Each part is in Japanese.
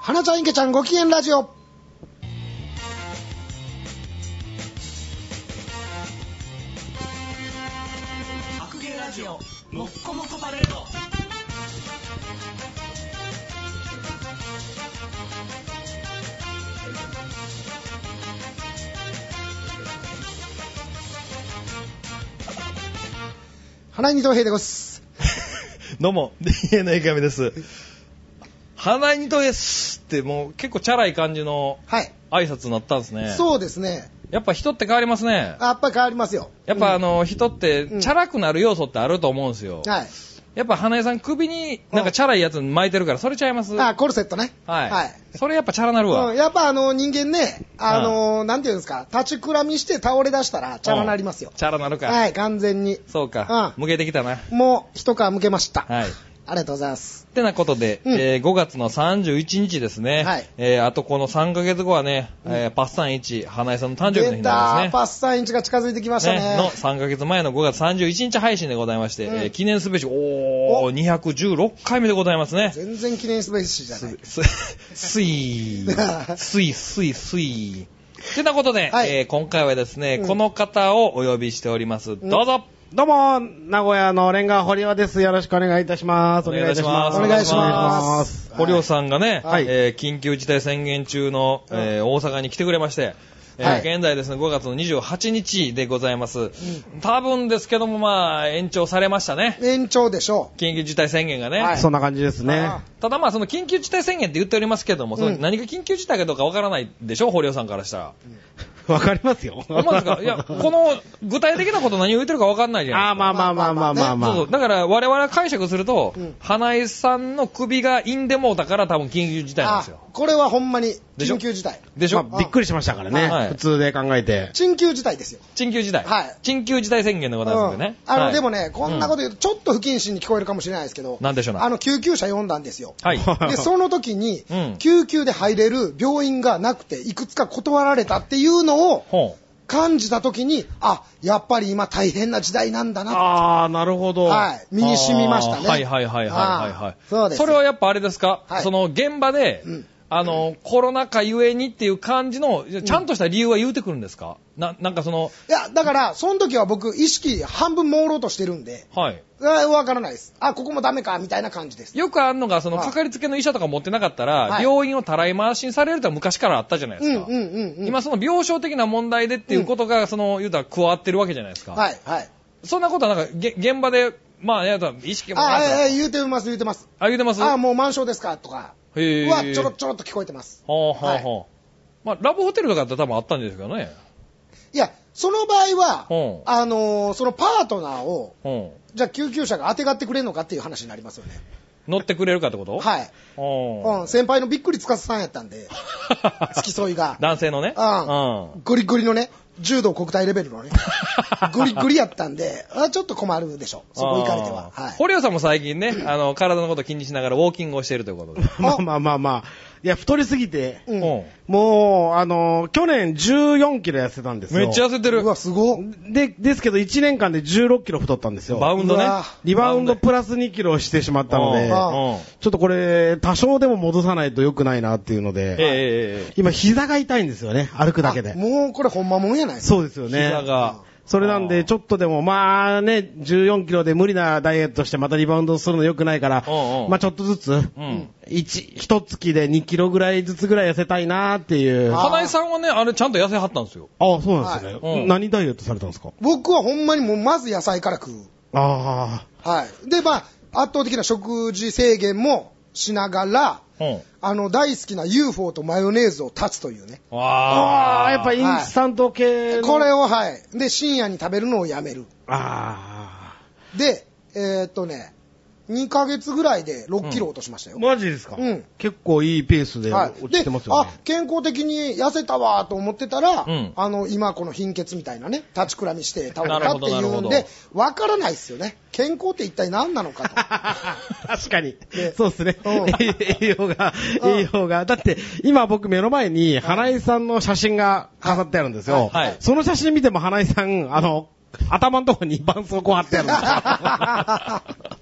花ちゃん池ちゃんご機嫌ラジオ。 白芸ラジオもっこもこパレード。 花井二等兵でございます。 どうも DNA 亀です。花井二等ですってもう結構チャラい感じの挨拶になったんですね。 そうですね。 やっぱ人って変わりますね。 やっぱり変わりますよ。 やっぱ人ってチャラくなる要素ってあると思うんですよ。 はい。 やっぱ花井さん首になんかチャラいやつ巻いてるからそれちゃいます？ コルセットね。 はい。はい。それやっぱチャラなるわ。 やっぱ人間ね、なんていうんですか、立ちくらみして倒れ出したらチャラなりますよ。 チャラなるか。 はい、完全に。 そうか。向けてきたな。 もう一皮向けました。 はい。 ありがとうございます。 ってなことで、5月の31日ですね。はい。あとこの3ヶ月後はね、パッサン1、花井さんの誕生日の日になりますね。 パッサン1が近づいてきましたね。 の3ヶ月前の5月31日配信でございまして、記念すべし、216回目でございますね。 全然記念すべしじゃない。 すい。ってなことで、今回はですね、この方をお呼びしております。どうぞ。 どうも、名古屋のレンガ堀尾です。よろしくお願いいたします。 お願いします。 堀尾さんがね、緊急事態宣言中の、大阪に来てくれまして、現在ですね、5月の28日でございます。多分ですけども、まあ、延長されましたね。 延長でしょう。 緊急事態宣言がね。 そんな感じですね。 ただまあ、その緊急事態宣言って言っておりますけども、その何が緊急事態かどうかわからないでしょ、堀尾さんからしたら。 わかりますよ。 思うんですか？いや、この具体的なこと何を言ってるかわかんないじゃないですか。 まあ。 そう。だから我々解釈すると、花井さんの首がインでもうたから多分緊急事態なんですよ。 これはほんまに緊急事態。 でしょ？ びっくりしましたからね。普通で考えて。 緊急事態ですよ。 緊急事態。 はい。 緊急事態宣言でございますよね。 でもね、こんなこと言うとちょっと不謹慎に聞こえるかもしれないですけど、 なんでしょうな。 救急車呼んだんですよ。 はい。 で、その時に、救急で入れる病院がなくて、いくつか断られたっていうのを、感じたときに、やっぱり今大変な時代なんだな。 なるほど。 はい。身に染みましたね。 はい。 そうです。 それはやっぱあれですか？その現場で、コロナ禍ゆえにっていう感じの、ちゃんとした理由は言うてくるんですか？なんかその。 いや、だから、その時は僕、意識半分朦朧としてるんで。 はい。 わからないです。ここもダメか、みたいな感じです。 よくあるのが、その、かかりつけの医者とか持ってなかったら、病院をたらい回しにされるとは昔からあったじゃないですか。今、その病床的な問題でっていうことが、その、言うたら加わってるわけじゃないですか。 はい。 そんなことはなんか、現場で、まあ、意識も言うてます。言うてます。もう満床ですかとか。ちょろっと聞こえてます。まあ、ラブホテルとかって多分あったんですけどね。 いや、その場合は、そのパートナーを、じゃあ救急車が当てがってくれるのかっていう話になりますよね。 乗ってくれるかってこと？ はい。先輩のびっくりつかすさんやったんで、付き添いが。 男性のね。 ゴリゴリのね、柔道国体レベルのね、ゴリゴリやったんで、ちょっと困るでしょ。そこ行かれては。 堀尾さんも最近ね、体のこと気にしながらウォーキングをしているということで。 まあ。いや、太りすぎて、もう、去年14キロ痩せたんですよ。 めっちゃ痩せてる。 うわ、すご。 ですけど1年間で16キロ太ったんですよ。 バウンドね。 リバウンドプラス2キロしてしまったので、ちょっとこれ、多少でも戻さないと良くないなっていうので、今膝が痛いんですよね、歩くだけで。 もうこれほんまもんやないですか。そうですよね。 膝が。 それなんで、ちょっとでも、まあね、14キロで無理なダイエットしてまたリバウンドするの良くないから、まあちょっとずつ、一月で2キロぐらいずつぐらい痩せたいなーっていう。 花井さんはね、あれちゃんと痩せはったんですよ。 そうなんですね。何ダイエットされたんですか？ 僕はほんまにもうまず野菜から食う。 はい。 で、まあ、圧倒的な食事制限もしながら、大好きな UFO とマヨネーズを断つというね。 やっぱインスタント系の。 これを、で、深夜に食べるのをやめる。で、2ヶ月ぐらいで6キロ落としましたよ。 マジですか？結構いいペースで落ちてますよね。 健康的に痩せたわと思ってたら、今この貧血みたいなね、立ちくらみして倒れたっていうんで、わからないですよね。健康って一体何なのかと。 確かに。そうですね。栄養が。だって、今僕目の前に花井さんの写真が飾ってあるんですよ。その写真見ても花井さん、頭のところに絆創膏貼ってあるんですよ。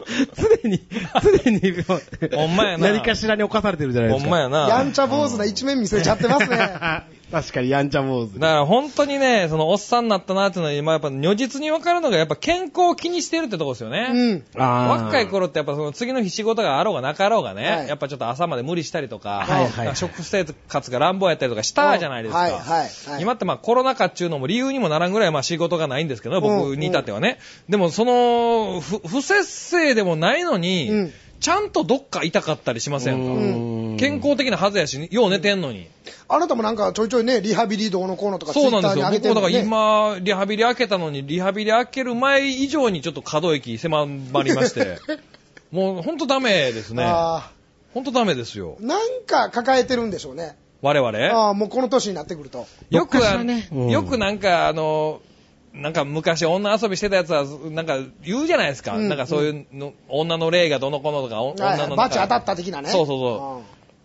常に、 ほんまやな。 何かしらに侵されてるじゃないですか。 ほんまやな。 やんちゃ坊主な一面見せちゃってますね。 確かにやんちゃ坊主。 だから本当にね、そのおっさんになったなっていうのは今やっぱ如実に分かるのがやっぱ健康を気にしてるってとこですよね。 うん。 若い頃ってやっぱその次の日仕事があろうがなかろうがね、 はい、 やっぱちょっと朝まで無理したりとか、 はいはい、 食生活が乱暴やったりとかしたじゃないですか。 はいはいはい、 今ってまあコロナ禍っていうのも理由にもならんぐらいまあ仕事がないんですけど、僕に至ってはね。でもその不節制でもないのに、ちゃんとどっか痛かったりしませんか？健康的なはずやし、よう寝てんのに。 あなたもなんかちょいちょいね、リハビリどうのこうのとかツイそうなんですよ。 ッターに上げてる僕ものね。 だから今、リハビリ開けたのに、リハビリ開ける前以上にちょっと可動域狭まりまして、もうほんとダメですね。ほんとダメですよ。 なんか抱えてるんでしょうね。 我々？ もうこの年になってくると。 よくなんかなんか昔女遊びしてたやつはなんか言うじゃないですか。なんかそういうの、女の霊がどの子のとか、女のバチ当たった的なね。 そうそうそう。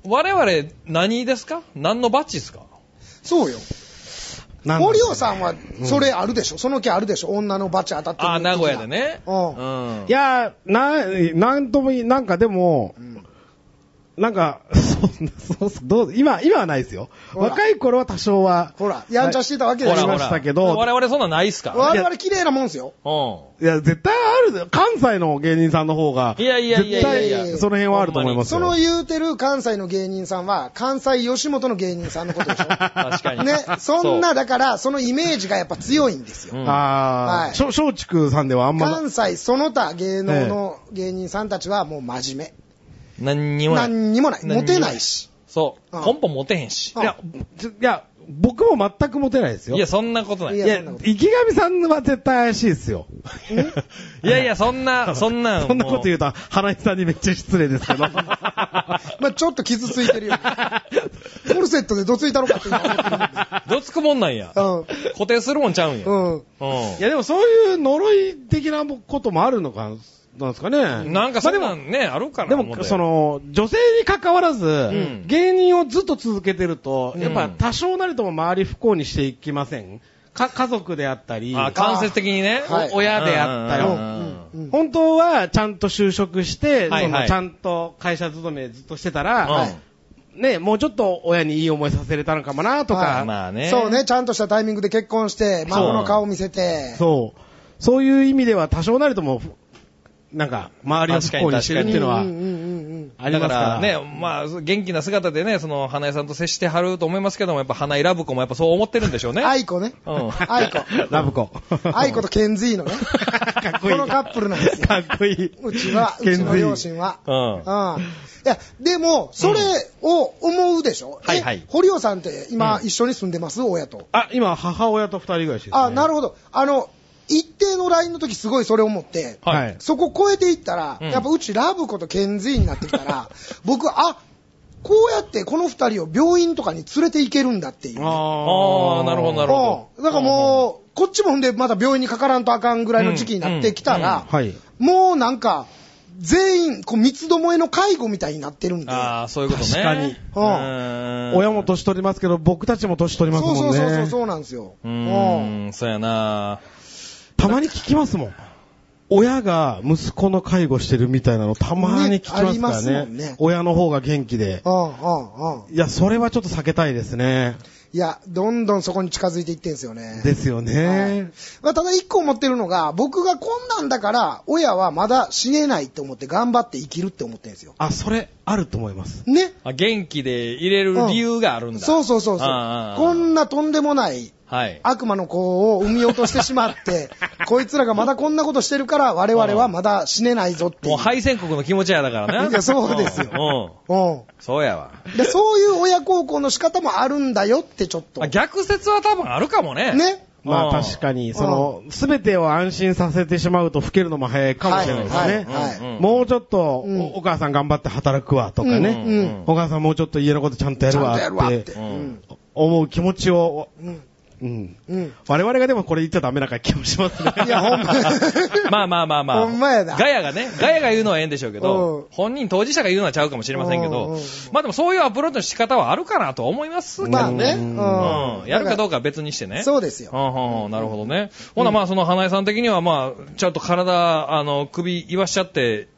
我々何ですか？何のバチですか？ そうよ。森尾さんはそれあるでしょ、その気あるでしょ、女のバチ当たってる。 名古屋でね。 いや、なんともいい、なんかでも、なんか、今はないですよ。若い頃は多少は。 ほら、やんちゃしてたわけでしょ。 ましたけど。 我々そんなないっすか？ 我々綺麗なもんですよ。 いや、絶対ある。関西の芸人さんの方が。 いや。 絶対、その辺はあると思いますよ。 その言うてる関西の芸人さんは、関西吉本の芸人さんのことでしょ。 確かに。 ね、そんな、だから、そのイメージがやっぱ強いんですよ。 松竹さんではあんま。 関西その他芸能の芸人さんたちはもう真面目。 何にもない。 モテないし。 そう。根本モテへんし。 いや、僕も全くモテないですよ。 いや、そんなことない。 いや、 池上さんは絶対怪しいですよ。 いや、そんなこと言うと、花井さんにめっちゃ失礼ですけど。 まあちょっと傷ついてるよ。コルセットでどついたろかって今思ってるんで。 どつくもんなんや。固定するもんちゃうんや。 いや、でもそういう呪い的なこともあるのかなんですかね。 なんかそんなんね、あるかな。 でも、女性に関わらず、芸人をずっと続けてると、やっぱ多少なりとも周り不幸にしていきません？家族であったり、 間接的にね、 親であったり、本当はちゃんと就職して、ちゃんと会社勤めずっとしてたら、ね、もうちょっと親にいい思いさせれたのかもなとか、 そうね、ちゃんとしたタイミングで結婚して、孫の顔見せて。 そういう意味では多少なりとも、なんか、周りを不幸にしてるっていうのは、ありますから。 だからね、まあ、元気な姿でね、その、花江さんと接してはると思いますけども、やっぱ花井ラブ子もやっぱそう思ってるんでしょうね。 愛子ね。愛子。 ラブ子。 愛子とケンズイのね。 かっこいい。 このカップルなんですよ。 かっこいい。 うちの両親は。いや、でも、それを思うでしょ？堀尾さんって今一緒に住んでます？親と。 今、母親と二人暮らしですね。 なるほど。一定のラインの時すごいそれ思って、そこ超えていったら、やっぱうちラブ子とケンズイになってきたら、僕、こうやってこの二人を病院とかに連れて行けるんだっていう、ね。 なるほど、なるほど。だからもう、こっちもほんでまた病院にかからんとあかんぐらいの時期になってきたら、もうなんか、全員、三つどもえの介護みたいになってるんで。 そういうことね。 確かに。親も年取りますけど、僕たちも年取りますもんね。 そうなんですよ。 そうやな。 たまに聞きますもん。親が息子の介護してるみたいなのたまに聞きますからね。親の方が元気で。いや、それはちょっと避けたいですね。 いや、どんどんそこに近づいていってんすよね。 ですよね。 ただ一個思ってるのが、僕がこんなんだから、親はまだ死ねないって思って頑張って生きるって思ってんすよ。 それ、あると思います。 ね。 元気で入れる理由があるんだ。 そう。こんなとんでもない、悪魔の子を産み落としてしまって、こいつらがまだこんなことしてるから、我々はまだ死ねないぞっていう。 もう敗戦国の気持ちやだからね。 いや、そうですよ。 そうやわ。 で、そういう親孝行の仕方もあるんだよってちょっと。 逆説は多分あるかもね。 ね。 まあ確かに、すべてを安心させてしまうと老けるのも早いかもしれないですね。もうちょっと、お母さん頑張って働くわとかね。お母さんもうちょっと家のことちゃんとやるわって思う気持ちを、我々がでもこれ言っちゃダメな気もしますね。 いや、ほんま。 まあ。 ほんまやな。 ガヤが言うのはええんでしょうけど、本人当事者が言うのはちゃうかもしれませんけど、まあでもそういうアプローチの仕方はあるかなと思いますけどね。やるかどうかは別にしてね。 そうですよ。 なるほどね。ほなまあその花江さん的にはまあ、ちゃんと首言わしちゃって、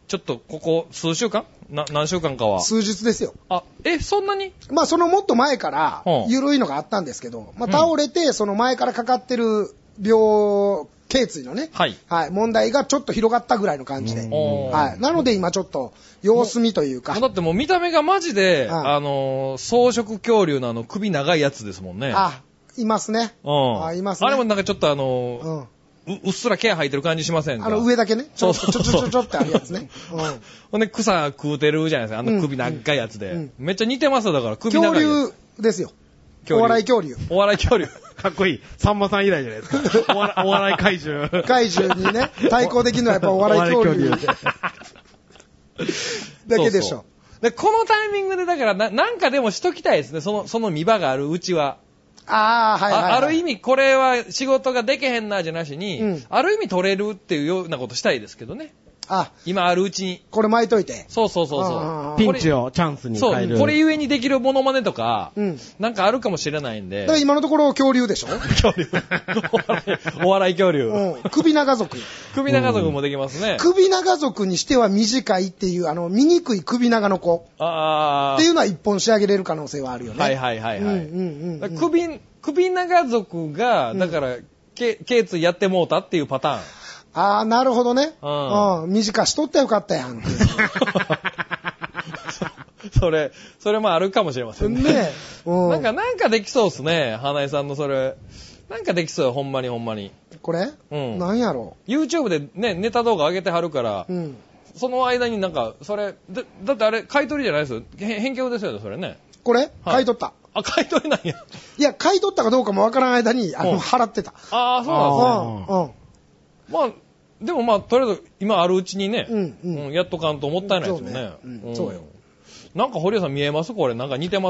ちょっとここ数週間何週間かは。 数日ですよ。 そんなに？ まあそのもっと前から、緩いのがあったんですけど、まあ倒れて、その前からかかってる頸椎のね、はい。問題がちょっと広がったぐらいの感じで。はい。なので今ちょっと、様子見というか。 だってもう見た目がマジで、草食恐竜の首長いやつですもんね。 いますね。いますね。 あれもなんかちょっとうっすら毛生えてる感じしませんか？ 上だけね。ちょってあるやつね。 ほんで草食うてるじゃないですか。首長いやつで。めっちゃ似てますよ、だから首長いやつ。 恐竜ですよ。お笑い恐竜。 お笑い恐竜。 かっこいい。さんまさん以来じゃないですか。お笑い怪獣。 怪獣にね、対抗できるのはやっぱお笑い恐竜。だけでしょ。 で、このタイミングでだからなんかでもしときたいですね。その見場があるうちは。ある意味これは仕事ができへんなじゃなしに、ある意味取れるっていうようなことしたいですけどね。今あるうちに。 これ巻いといて。 そう。 ピンチをチャンスに変える。 そう、これゆえにできるモノマネとか、なんかあるかもしれないんで。 だから今のところ恐竜でしょ？ 恐竜。お笑い恐竜。 首長族。 首長族もできますね。 首長族にしては短いっていう、醜い首長の子。っていうのは一本仕上げれる可能性はあるよね。 はい。首長族が、だから、頸椎やってもうたっていうパターン。 なるほどね。短しとったらよかったやん。 それもあるかもしれませんね。ねなんかできそうっすね。花井さんのそれ。なんかできそうよ、ほんまに。 これ？なんやろう。YouTube でね、ネタ動画上げてはるから、その間になんか、それ、だってあれ、買い取りじゃないですよ。返却ですよね、それね。 これ？買い取った。 買い取りなんや。 いや、買い取ったかどうかもわからない間に、払ってた。 そうなんですね。でもとりあえず今あるうちにね、やっとかんともったいないですよね。 そうよ。 なんか堀江さん見えます？これなんか似てます？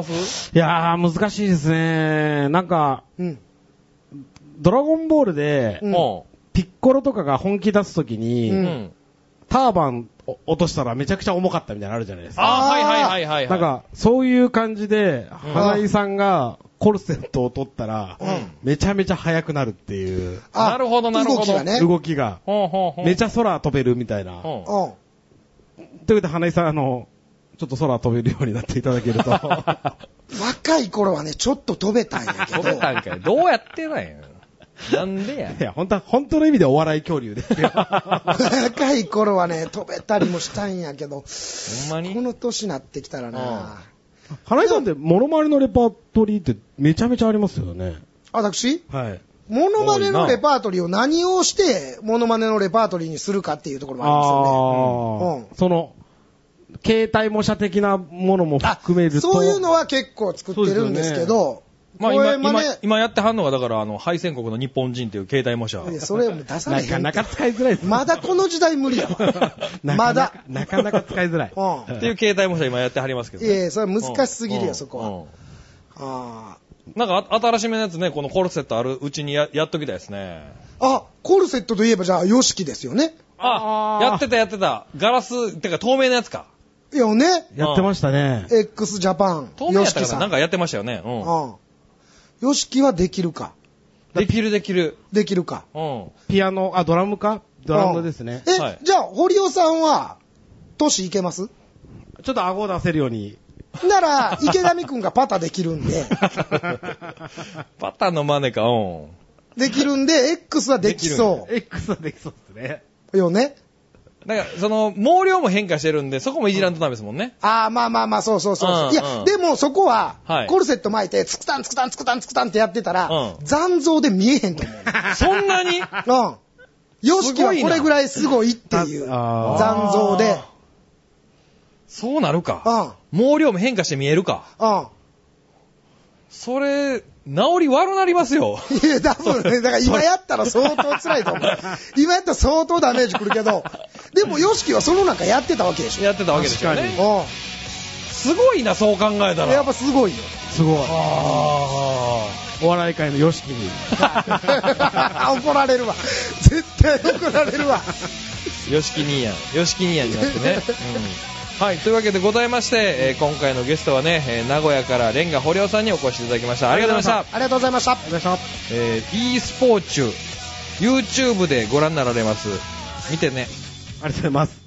いやー難しいですね。なんか、ドラゴンボールで、ピッコロとかが本気出すときに、ターバン落としたらめちゃくちゃ重かったみたいなのあるじゃないですか。 はい。 なんかそういう感じで花井さんがコルセットを取ったら、めちゃめちゃ速くなるっていう。 なるほど。 動きがね。 動きが。めちゃ空飛べるみたいな。ということで、花井さん、ちょっと空飛べるようになっていただけると。 若い頃はね、ちょっと飛べたんやけど。 飛べたんかい。どうやってないよ。なんでや。 いや、本当の意味でお笑い恐竜ですよ。 若い頃はね、飛べたりもしたんやけど。 ほんまに？ この年になってきたらな。 花井さんってモノマネのレパートリーってめちゃめちゃありますよね。 私？ はい。 モノマネのレパートリーを何をしてモノマネのレパートリーにするかっていうところもありますよね。 その携帯模写的なものも含めると、 そういうのは結構作ってるんですけど、 今やってはんのがだから敗戦国の日本人っていう携帯模写。 それも出さない。 なかなか使いづらいです。 まだこの時代無理やわ。まだなかなか使いづらい。 っていう携帯模写今やってはりますけど。 それ難しすぎるよそこは。 なんか新しめのやつね、このコルセットあるうちにやっときたいですね。 コルセットといえばじゃあヨシキですよね。 やってた。ガラスてか透明なやつか。 いやね。 やってましたね。 X ジャパン。 透明やったからなんかやってましたよね。 ヨシキはできるか。 できる。 できるか。 ピアノ、ドラムか？ドラムですね。 じゃあ、堀尾さんは、年いけます？ ちょっと顎を出せるように。 なら、池上くんがパタできるんで。 パタの真似か、 できるんで、X はできそう。 X はできそうですね。 よね。 だから、毛量も変化してるんで、そこもいじらんとダメですもんね。 まあ、そう。いや、でもそこは、コルセット巻いて、つくたんってやってたら、残像で見えへんと思う。 そんなに？ ヨシキはこれぐらいすごいっていう、残像で。 そうなるか。毛量も変化して見えるか。それ、治り悪なりますよ。 いや、多分ね、だから今やったら相当辛いと思う。今やったら相当ダメージくるけど、でもヨシキはその中やってたわけでしょ。 やってたわけですよね。すごいな、そう考えたら。 やっぱすごいよ。 すごい。お笑い界のヨシキに。 怒られるわ。絶対怒られるわ。 ヨシキ兄やんになってね。はい、というわけでございまして、今回のゲストはね、名古屋からレンガ堀尾さんにお越しいただきました。ありがとうございました。 ありがとうございました。 e スポーチュ YouTube でご覧になられます。見てね。 ありがとうございます。